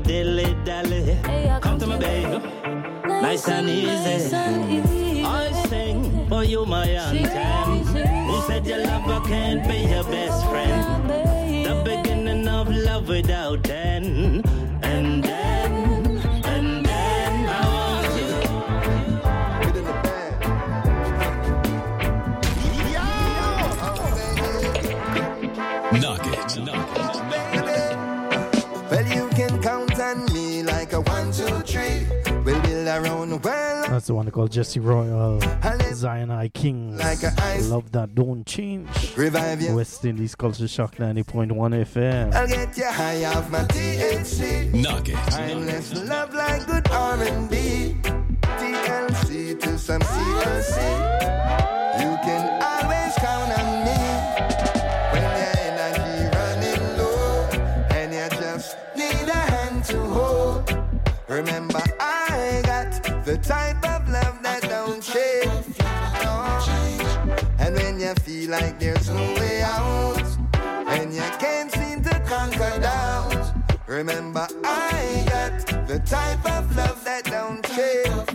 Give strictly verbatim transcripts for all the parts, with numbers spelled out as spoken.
dilly dally. Come to my baby, nice and easy. I sing for you, my anthem. Who said your lover can't be your best friend? The beginning of love without end. And then, and then I want you. Get in the bed. Knock it, knock it. Well, you can count on me like a one, two, three. We'll build our own well. That's the one called Jesse Royal, Zion I Kings. Like a ice. Love that don't change. Revive you. West Indies Culture Shock ninety point one F M. I'll get you high off my T H C. Knock it. Timeless love like good R and B. T L C to some C L C. You can always count on me when your energy running low and you just need a hand to hold. Remember, I got the type of love that don't change. No. And when you feel like there's no way out and you can't seem to conquer doubt, remember, I got the type of love that don't change.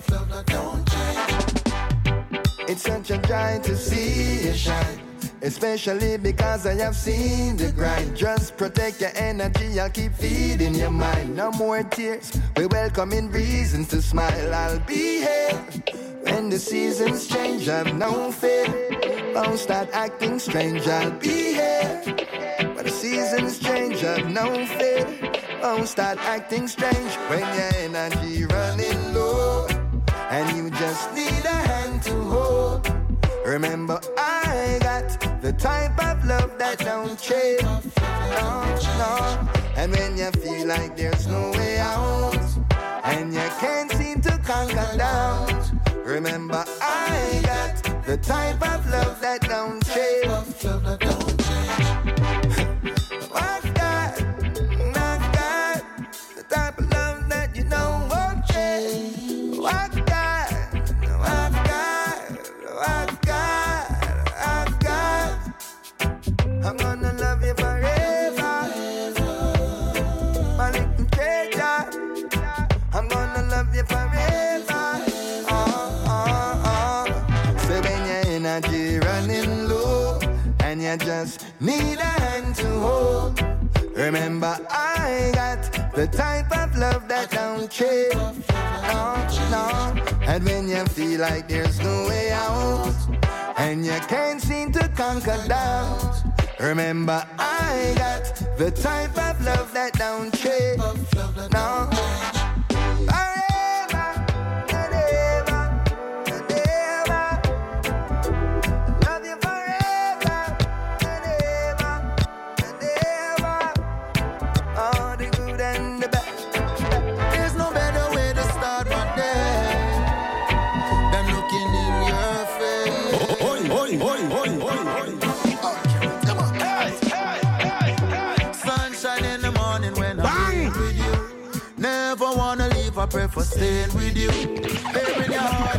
It's such a joy to see you shine, especially because I have seen the grind. Just protect your energy, I'll keep feeding your mind. No more tears, we welcoming reasons to smile. I'll be here when the seasons change, I've no fear. Won't start acting strange, I'll be here when the seasons change, I've no fear. Won't start acting strange when your energy running low and you just need a hand to hold. Remember, I got the type of love that don't change. No, no. And when you feel like there's no way out and you can't seem to conquer doubt, remember, I got the type of love that don't change. I've got, I've got the type of love that you don't want change. I've got, I've got, I've got, I've got. I'm gonna love you forever, my little treasure. I'm gonna love you forever. Oh, oh, oh. So when your energy running low and you just need a hand to hold, remember I got the type of love that don't change. No, no. And when you feel like there's no way out and you can't seem to conquer doubt, remember I got the type of love that don't change. No. I prefer staying with you. Baby, in your heart.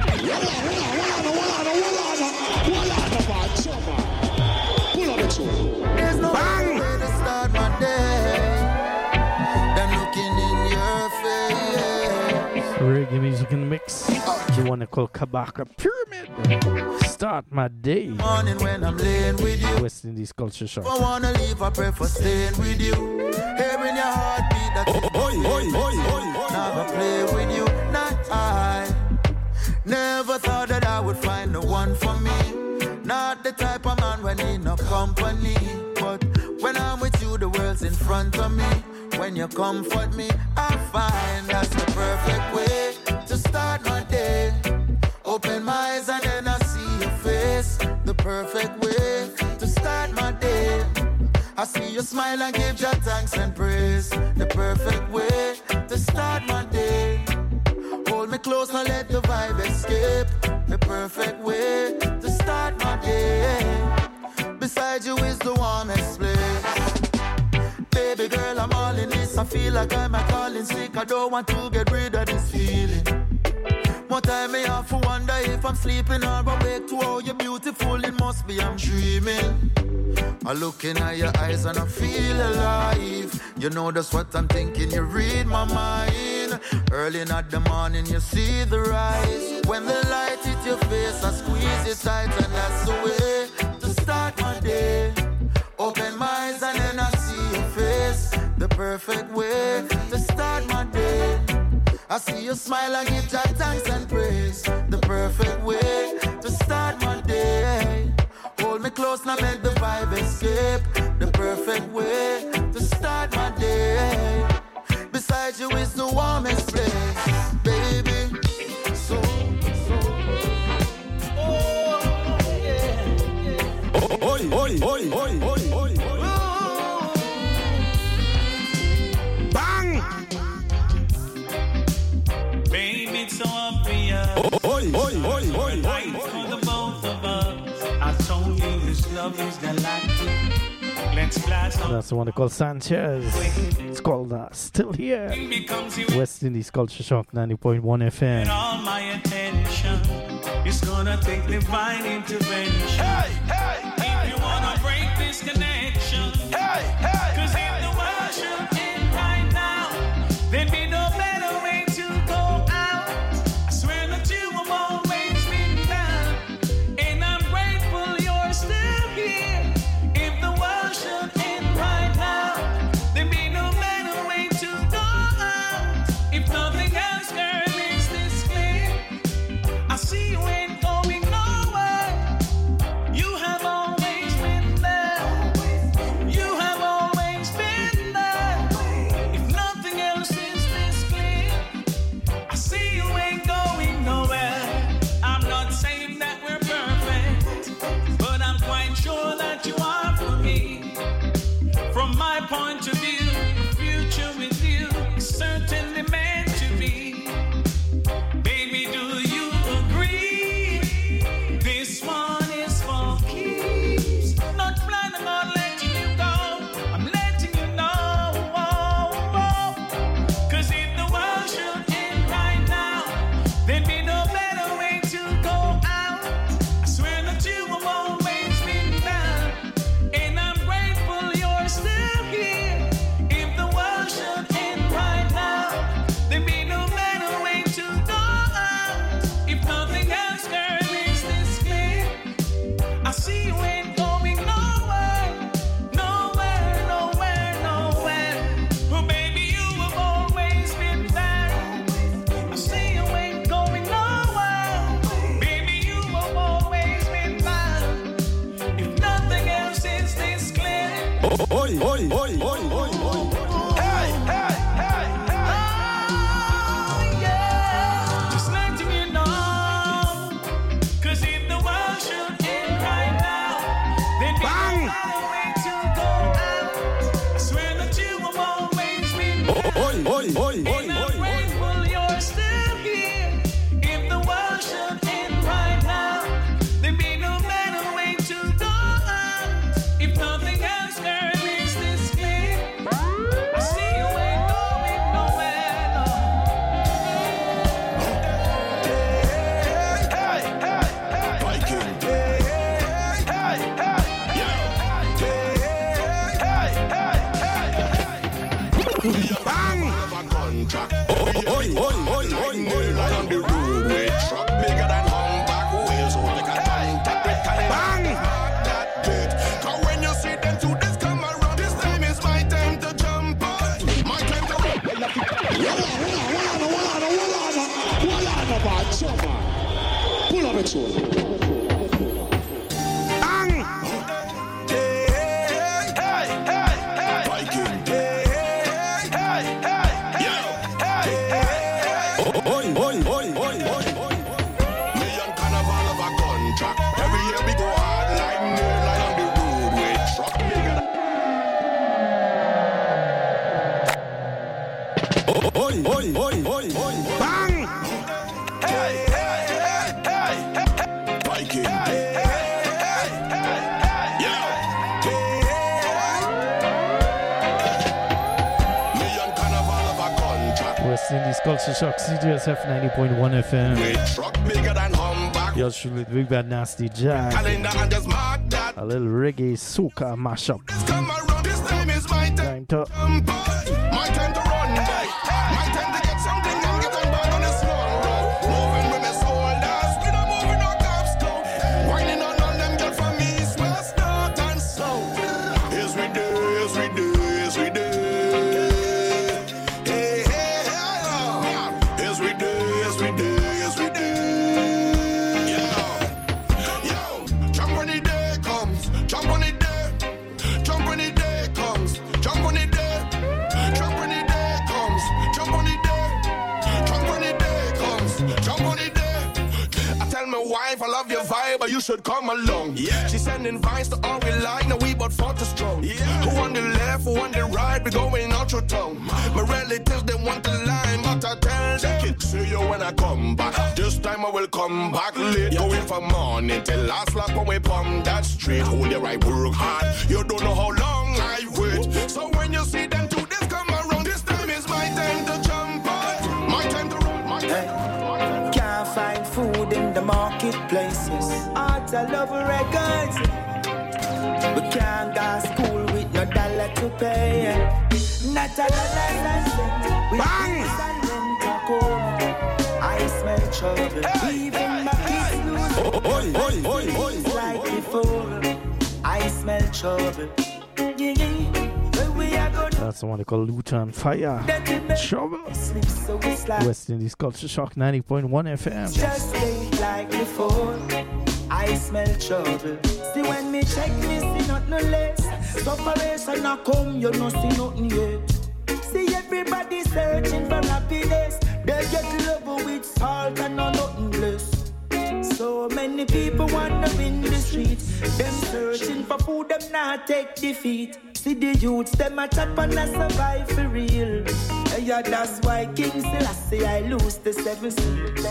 There's no way to start my day than looking in your face. Reggae music in the mix. The one they call Kabaka Pyramid. Start my day. Morning when I'm laying with you. West Indies Culture Shock. If I wanna leave, I prefer staying with you. Hearing your heartbeat, that's it. Never play with you, not I. Never thought that I would find the one for me. Not the type of man when in no company. But when I'm with you, the world's in front of me. When you comfort me, I find that's the perfect way to start my day. Open my eyes and then I see your face. The perfect way to start my day. I see you smile and give your thanks and praise. The perfect way to start my day. Hold me close, now let the vibe escape. The perfect way to start my day. Beside you is the warmest place. Baby girl, I'm all in this. I feel like I'm a calling sick. I don't want to get rid of this feeling. More time me have to wonder if I'm sleeping or awake. To how you're beautiful, it must be I'm dreaming. I look in at your eyes and I feel alive. You know that's what I'm thinking, you read my mind. Early in the morning you see the rise. When the light hit your face I squeeze it tight. And that's the way to start my day. Open my eyes and then I see your face. The perfect way to start my day. I see you smile and give God thanks and praise. The perfect way to start my day. Hold me close now, make the vibe escape. The perfect way to start my day. Beside you is the warmest place, baby. So, so. Oh, yeah, yeah. Oi, oi, oi, oi, oi, oi, oi. Bang! Baby, it's so obvious. Oi, oi, oi, oi, oi. For the both of us. I told you this love is galactic. Let's blast up. That's the one called Sanchez. It's called uh, Still Here. West Indies Culture Shock ninety point one F M. And all my attention is gonna take divine intervention. Hey, hey, hey, if you wanna break this connection, hey, hey, cause if the world should end right now, there'd be no better way to go out. I swear that you have always been down. Still here. If the world should end right now, there'd be no better way to go out. If nothing else, girl, is this clear? I see you ain't going nowhere. You have always been there. You have always been there. If nothing else is this clear, I see you ain't going nowhere. I'm not saying that we're perfect, but I'm quite sure that you are for me. From my point of view, the future with you is certainly meant to be. Baby, do you agree? This one is for keeps. Not planning on letting you go, I'm letting you know. Cause if the world should end right now, there'd be no better way to go out. I swear that you have always been down, and I'm grateful you're still here. If the world should end right now, there'd be no better way to go out. If nothing else, girl, is this clear? I see you ain't going nowhere, nowhere, nowhere, nowhere. Oh, baby, you have always been there. I see you ain't going nowhere. Baby, you have always been there. If nothing else is this clear. Oi, oi, oi, oi, oi, oi. Hey, hey, hey, hey. Oh, yeah. Just letting you know. Cause if the world should end right now, there'd be no better way to go out. I swear that you have always been there. Oi, oi, oi, oi, And I'm oi, oi. grateful you're still here. If the world should end right now, there'd be no better way to go out. If nothing else, girl, is this clear? I see you ain't going nowhere, no. Hey, hey, hey. Viking. Hey, hey, hey. Hey, hey, hey. Bang! Oi, oi, oi, oi, oi, On the roadway, truck bigger than humpback wheels, hold like a tank, with caliber. bang! That bit. 'Cause when you see them two this come around, this time is my time to jump out. My time to Pull up a tune. Bang! Hey, hey, hey. Viking. Hey, hey, hey. Hey, hey, hey. Oi, oi, oi, oi, oi, oi. Million carnival of a contract. Every year we go hard like nail like on the roadway, truck bigger than Oi, oi, oi, oi, oi. Bang! Hey, hey, hey, hey. Viking. Hey, hey, hey. Yeah. Million carnival of a contract. West Indies Culture Shock C J S F ninety point one F M. With truck bigger than humpback Yours truly, Big Bad Nasty Jack. Calendar and just mark that. A little reggae soca mashup. Come around, this time is my time. Time to jump out. My time to run back. My time to get something and get on board on the small road. Moving with my shoulders, we don't moving no cops go. Whining on all them girls for me, smell start and slow. Yes we do, yes we do, yes we do. Hey, hey, hey, yeah. Yes we do, yes we do, yes we do. Yo, yo, jump when the day comes, jump when the day, jump when the day comes, jump when the day, jump when the day comes, jump when the day, jump when the day comes, jump when the day. I tell my wife I love your vibe, but you should come along. Yeah. She's sending vines to all we like, now we but fought to strong. Yeah. Who on the left, who on the right, we going out your tongue. My relatives they want the line, but I tell them see you when I come back. This time I will come back late, yeah. Going from morning till last lap when we pump that street. Hold your right, work hard. You don't know how long I wait. So when you see them two this come around, this time is my time to jump out. My time to run, my time. Hey. Can't find food in the marketplaces. Art I love records. We can't go school with no dollar to pay. Not a dollar and cent. We bills and rent a home. I smell trouble. Hey, even hey, my kids hey, lose. Oi, oi, oi, oi, like before. I smell trouble. Yeah, yeah. Where we are going? That's the one they call Luton Fire. Trouble. So West Indies Culture Shock ninety point one F M. Just ain't like before. I smell trouble. See when me check me see not no less. Separation a come, you no see nothing yet. See everybody searching for happiness. They get love with salt and no nothing bless. So many people wander in the streets. Them searching for food, them not take defeat. See the youths, them a chat and a survive for real. Yeah, that's why King Selassie I lose the seven seals.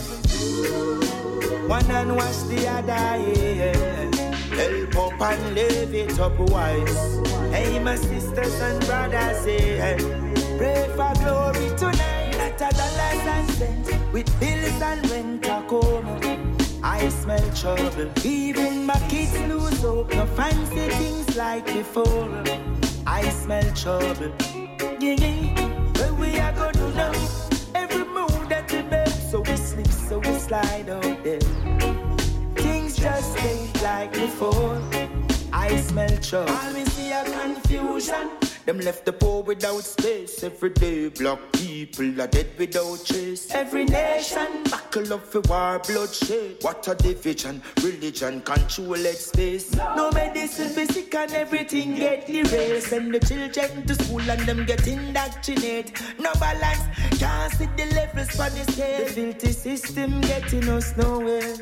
One and wash the other, yeah. Help up and live it up wise. Hey, my sisters and brothers, yeah. Pray for glory tonight. Not a dollars and cents. With bills and rent a come. I smell trouble. Even my kids lose hope. No fancy things like before. I smell trouble. Yeah, yeah. Where we are going to know. Every move that we make. So we slip, so we slide out there. Things just ain't like before. I smell trouble. All we see a confusion. Them left the poor without space. Every day black people are dead without trace. Every nation buckle up for war, bloodshed. What a division, religion control its space. No medicine be sick and everything get erased. Send the children to school and them get indoctrinated. No balance, can't see the levels for the scale. The filthy system getting us nowhere.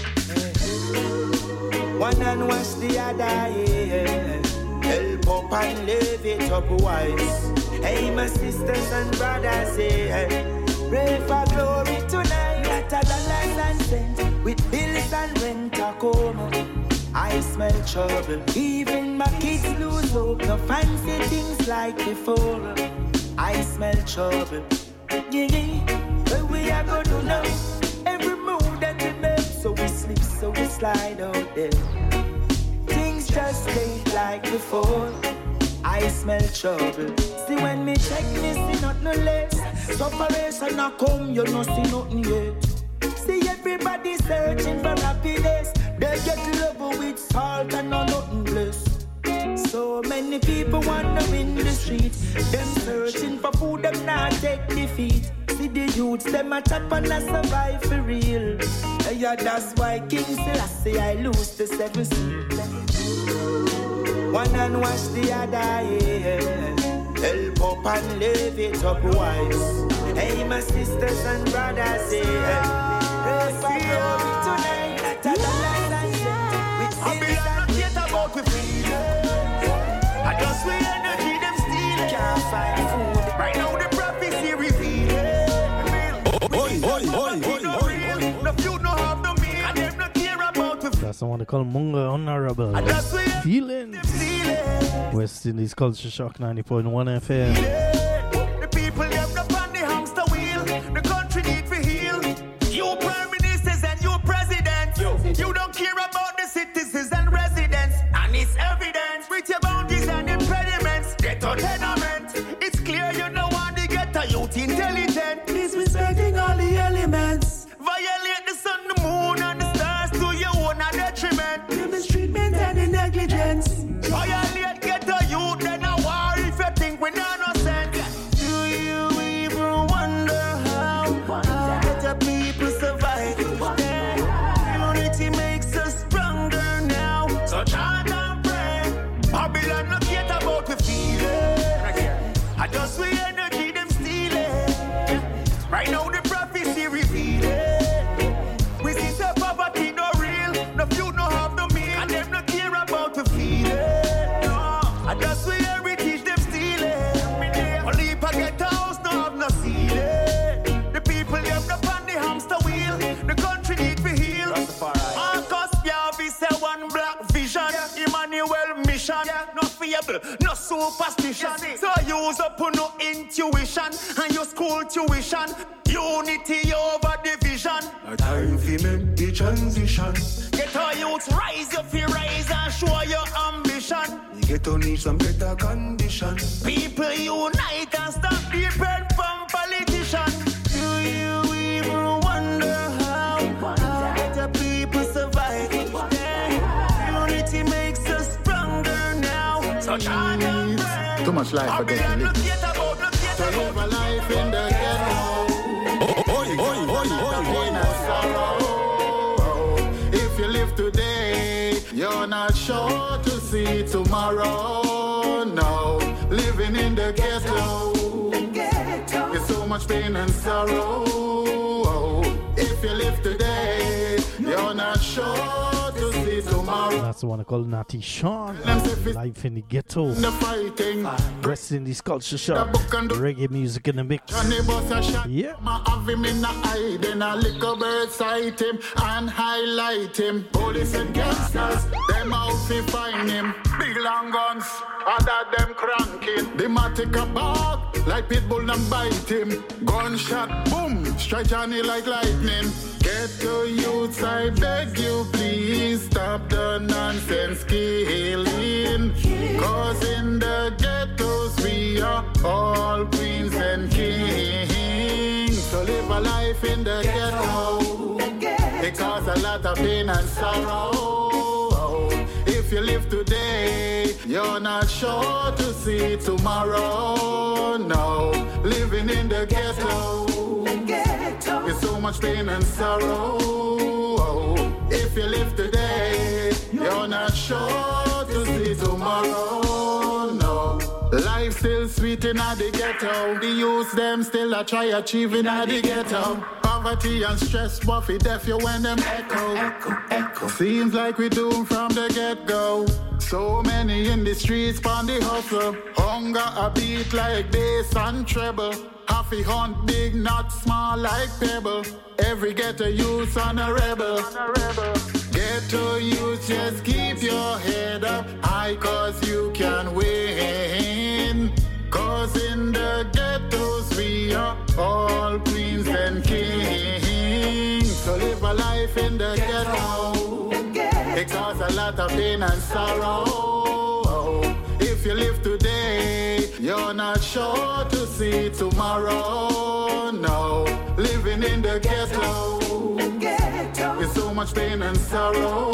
One and wash the other, yeah. Help up and live it up wise. Hey, my sisters and brothers, yeah. Pray for glory tonight. Not a dollars and cents. With bills and rent a come. I smell trouble. Even my kids lose hope. No fancy things like before. I smell trouble. Yeah, yeah. Where we are going to know. Every move that we make. So we slip, so we slide out there. Things just ain't like before. I smell trouble. See when me check me see not no less. Separation a come, you no see nothing yet. See everybody searching for happiness. They get love with salt and no nothing bless. So many people wander in the streets. Them searching for food, them not take defeat. See the youths, them a chop and a survive for real. Yeah, that's why King Selassie I lose the seven seals. One and wash the other, yeah. Help up and live it up wise. Hey, my sisters and brothers, yeah. Pray for glory tonight. Not a dollars and cents. With bills and yet about with freedom. I just we energy them stealing. Can't find food. Right now the prophecy revealing. Oi, oi, oi, oi, oi. No food, no have no meal. And them not care about with. That's the one they call Munga Honorable. Feelings. West Indies Culture Shock ninety point one F M. The people them up on the hamster wheel. The country need to heal. You prime ministers and you presidents. citizens and residents, and it's evident with your boundaries and impediments. Ghetto tenement, it's clear you don't want to get a youth intelligent. Disrespecting all the elements, violate the sun, the moon, and the stars to your own detriment. The mistreatment and the negligence. Violate ghetto youth, then a war if you think we're innocent. Do you even wonder how, how ghetto people survive? Unity makes us stronger now. So chant and pray. Babylon not yet about to feel it. I just we energy them stealing. Right now the prophecy reveal it. We see say poverty no real. No few no have no meal. And them no care about to feel it. No, I just we heritage them stealing. Only if I get a house no have no ceiling. The people them no on the hamster wheel. The country need to heal. Marcus Garvey say one black vision. Emmanuel mission. No feeble, no superstition. So use up no intuition and your school tuition. Unity over division. A time for make the transition. Get our youth rise, you feel rise and show your ambition. You get to need some better condition. People unite and stop depend from politicians. Do you even wonder how, how better people survive? Yeah. Unity makes us stronger now. So chant and pray. Too much life for getting lit. To live a life in the ghetto. If you live today, you're not sure to see tomorrow. No, living in the ghetto, it's so much pain and sorrow. If you live today, you're not sure to see tomorrow. That's the one I call Natty Sean. Life in the ghetto. The fighting, West Indies Culture Shock. Reggae music in the mix. Yeah. Have him in the eye, then a little bird sight him and highlight him. Police and gangsters, them out to find him. Big long guns, other them cranking. The matic a bark, like pitbull and bite him. Gunshot, boom, strike Johnny like lightning. Get to youths, I beg you, please stop the nonsense killing. Cause in the ghettos we are all queens and kings. So live a life in the ghetto, it causes a lot of pain and sorrow. If you live today, you're not sure to see tomorrow. No, living in the ghetto, with so much pain and sorrow. If you live today, you're not sure to see tomorrow. No, life still sweet in the ghetto. The youth them still a try achieving in the ghetto. Poverty and stress, buffy deaf you when them echo. echo, echo. Seems like we doomed from the get-go. So many in the streets on the hustle. Hunger a beat like bass and treble. Happy hunt big, not small like pebble. Every ghetto youth on a rebel. Ghetto youth, just keep your head up high, cause you can win. Cause in the ghettos we are all queens and kings. So live a life in the ghetto, it causes a lot of pain and sorrow. If you live today, you're not sure to see tomorrow. No, living in the ghetto, with so much pain and sorrow.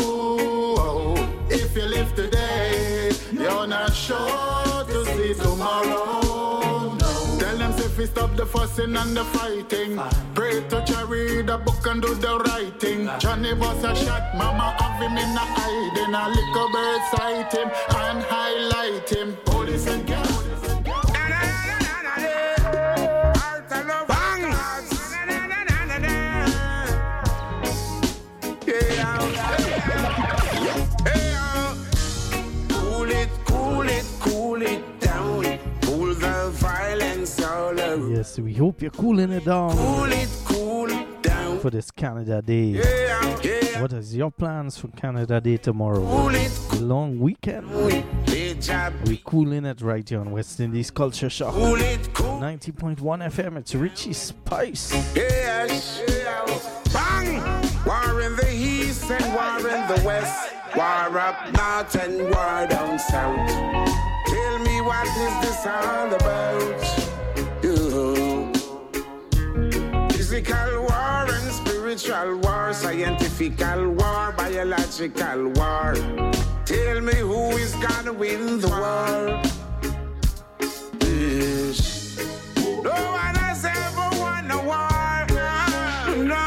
If you live today, you're not sure to see tomorrow. No. Tell them if we stop the fussing and the fighting. Pray to Cherry, the book and do the writing. Johnny was a shot, mama have him in the eye. Then a little bird sight him and highlight him. Police and gas. Yes, we hope you're cooling it down. Cool it, cool down. For this Canada Day. Yeah, yeah. What is your plans for Canada Day tomorrow? Cool it, A long weekend. We're cooling it right here on West Indies Culture Shock. Cool it, cool. ninety point one F M, it's Richie Spice. Yes, yeah. Bang! War in the east and war in the west. War up north and war down south. Tell me what is this all about? Ooh. Physical war and spiritual war, scientifical war, biological war. Tell me who is gonna win the war? Yes. No one has ever won a war. No.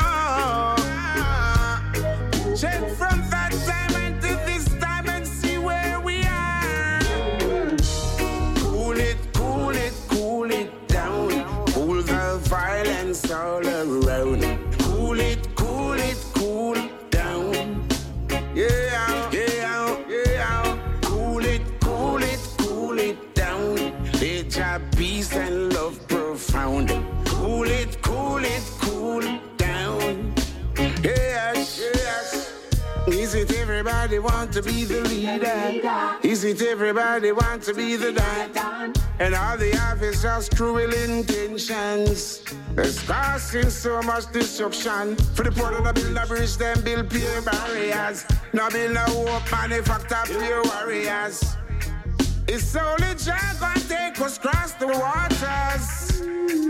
Check from that time into this time and see where we are. Cool it, cool it, cool it down. Cool the violence all around. Cool it, cool it, cool down. Yeah, yeah, yeah. Cool it, cool it, cool it down. Let your peace and love profound. Cool it, cool it, cool down. Yes, yes. Is it everybody want to be the leader? Is it everybody want to be the don? And all they have is just cruel intentions. It's causing so much disruption. For the poor, to build a bridge, then build peer barriers. Now build a hope, manufacture pure warriors. It's only Jah gonna take us across the waters.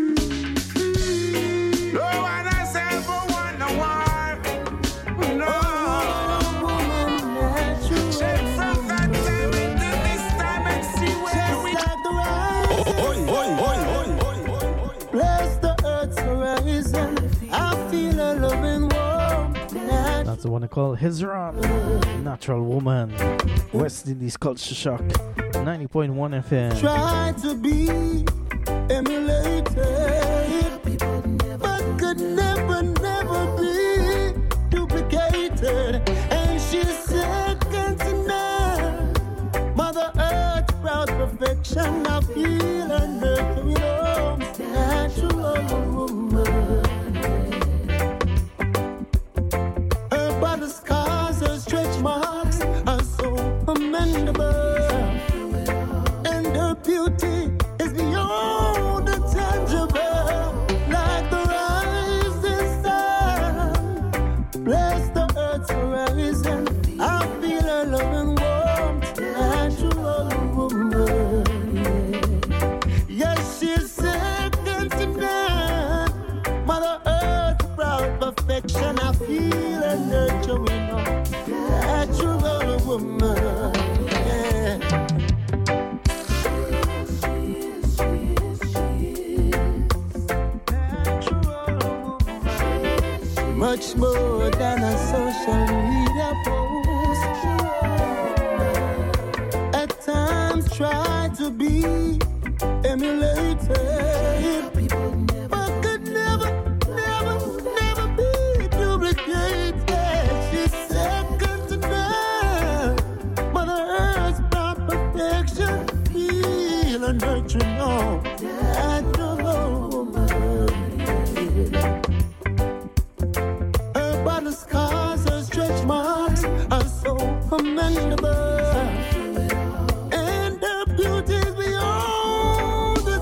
No one has ever won a war. No. Check from that time into this time and see where we are. Bless the earth's horizon. I feel a loving warmth. That's the one they call Hezron, Natural Woman. West Indies Culture Shock, ninety point one F M. Try to be emulated, but could never, never be duplicated. And she's second to none. Mother Earth, proud perfection. I feel her nurturing arms. Natural woman. Her body scars, her stretch marks are so commendable. And her beauty is beyond the tangible. Like the rising sun. Bless the earth's horizon. I feel her loving warmth. Natural woman. Yes, she's second to none. Mother Earth, proud perfection. I feel her nurturing her. Natural woman. Yeah. Much more than a social media post. At times try to be emulated, but could never, never, never be duplicated. She's second to none. Mother Earth's proud perfection. Feel a nurturing on. Natural woman. The scars, her stretch marks are so commendable. And her beauty is beyond the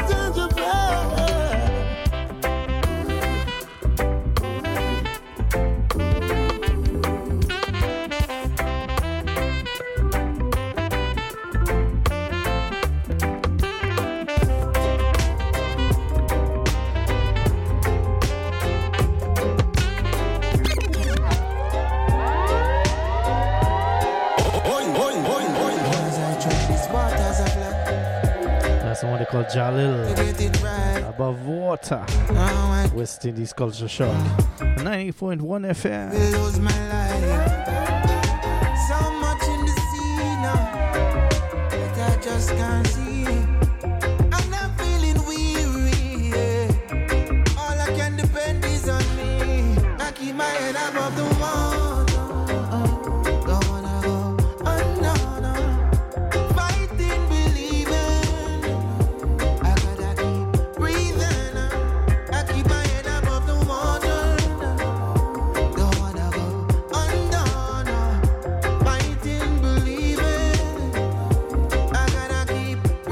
That's the one they call Jalil. Above water. West Indies Culture Shock. ninety point one F M. Lose my life. So much in the sea now that I just can't see. And I'm feeling weary. Yeah. All I can depend is on me. I keep my head above the water. Don't wanna go under. Fighting, believing. I gotta keep breathing. I keep my head above the water. Don't wanna go under. Fighting, believing. I gotta keep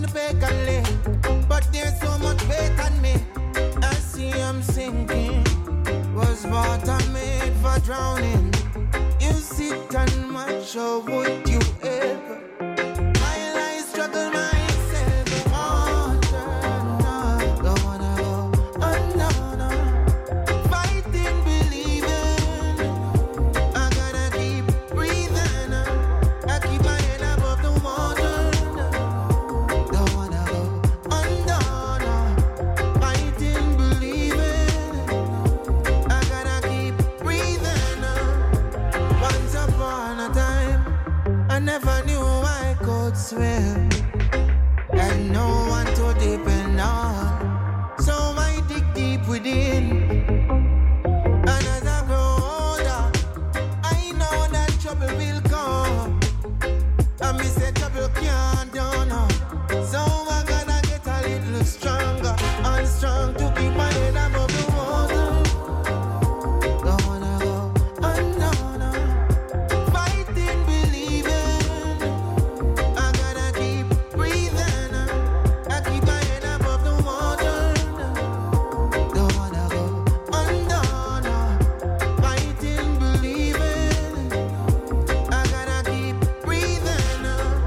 beg and lick, but there's so much weight on me. I see I'm sinking. Was water made for drowning? You sit and much, or would you ever? While I struggle myself, water, no, don't wanna go, oh no, no. Fighting, believing, I gotta keep breathing. I keep my head above the water, don't wanna go, oh no, no. Fighting, believing, I gotta keep breathing. Once upon a time, I never knew I could swim, and no one to depend on. So I dig deep within, and as I grow older, I know that trouble will come. And me say trouble can't do no. So I gotta get a little stronger and strong to keep my head above the water. Don't wanna go, oh no, no. Fighting, believing, I gotta keep breathing. I keep my head above the water. Don't wanna go, oh no, no. Fighting, believing, I gotta keep breathing.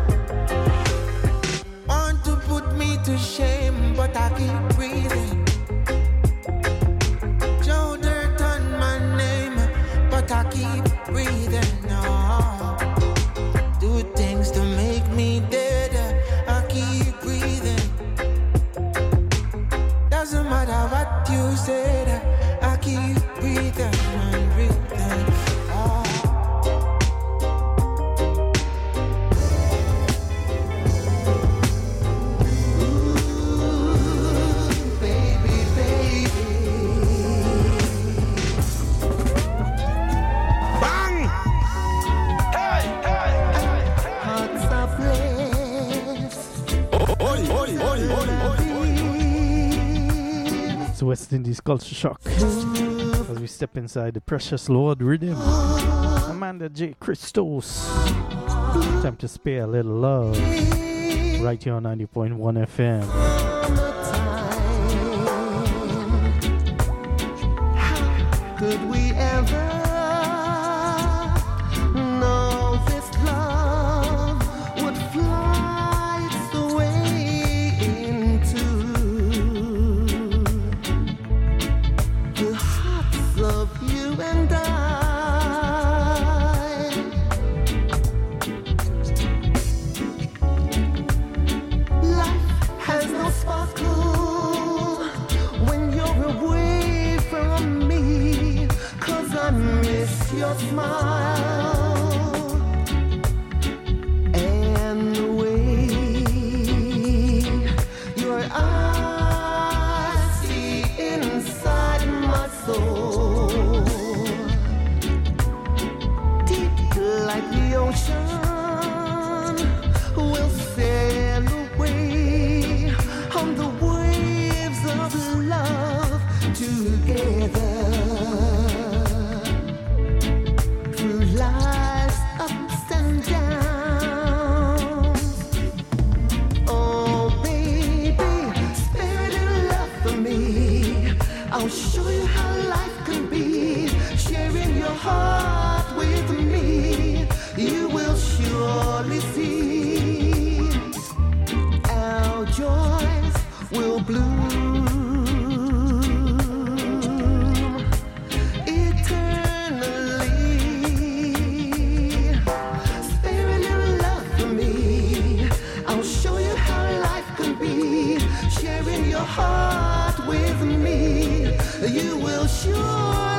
Want to put me to shame, but I keep breathing. Joe Dirt on my name, but I keep breathing. No. Do things to make me dead, I keep breathing. Doesn't matter what you said, I keep breathing and breathing. Oh. Ooh, baby, baby. Bang! Hey, hey, hey. Hearts are blessed. Oi, oi, oi, oi, oi. It's West Indies Culture Shock as we step inside the Precious Lord Rhythm. Amanda J. Christos. Time to spare a little love right here on ninety point one F M. Could we ever know this love would fly its way into the hearts of you and I? Life has no sparkle when you're away from me, 'cause I miss your smile and the way your eyes see inside my soul. Deep like the ocean, we'll sail away on the waves of love together. Through life's ups and downs. Oh baby, spirit in love for me. I'll show you how life can be. Sharing your heart with me, you will surely see our joys will bloom eternally. Spirit in love for me, I'll show you how life can be. Sharing your heart with me, you will surely